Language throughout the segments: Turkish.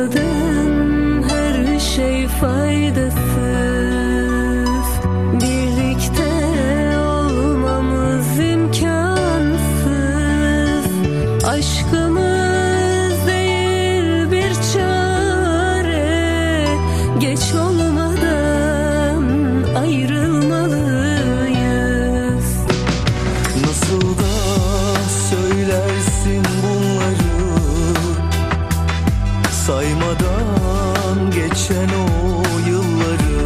aradığın her şey faydasız. Birlikte olmamız imkansız. Aşkımız değil bir çare. Geç olmadan ayrılmalıyız. Nasıl da söylersin bunları, saymadan geçen o yılları.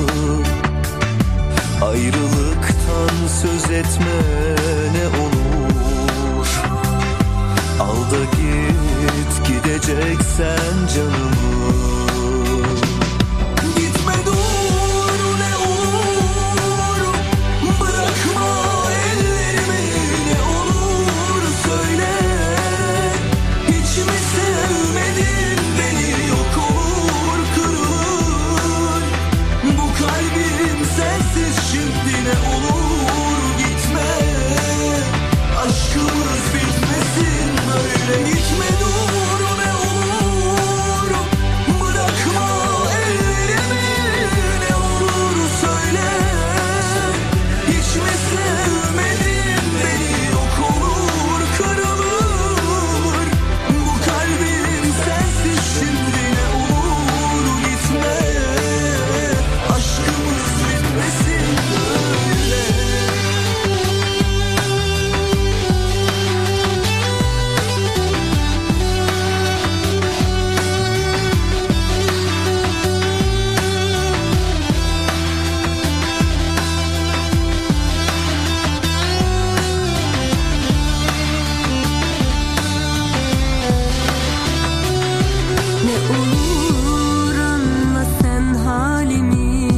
Ayrılıktan söz etme ne olur. Al da git, gideceksen canımı. Gitme dur ne olur. Bırakma ellerimi ne olur söyle. Hiç mi sevmedin beni, yok olur kırılır. Bu kalbim sensiz şimdi ne olur gitme. Aşkımız bitmesin böyle. Gitme dur ne olur. Bırakma ellerimi ne olur söyle. Hiç mi sevmedin beni, yok olur kırılır. Bu kalbim sensiz şimdi ne olur gitme. Aşkımız bitmesin böyle. Ne olur anla sen halimi.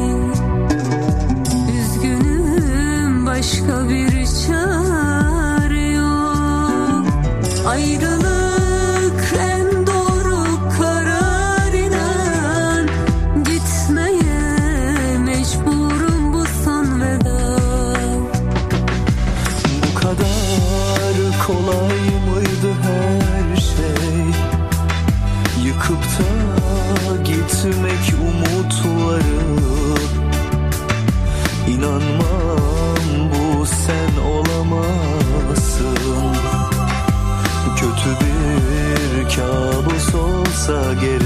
Üzgünüm, başka bir çare yok. Ayrılık en doğru karar, inan. Gitmeye mecburum, bu son veda. Bu kadar kolay mıydı her şey? Yıkıp da gitmek umutları. İnanmam bu sen olamazsın. Kötü bir kabus olsa gerek.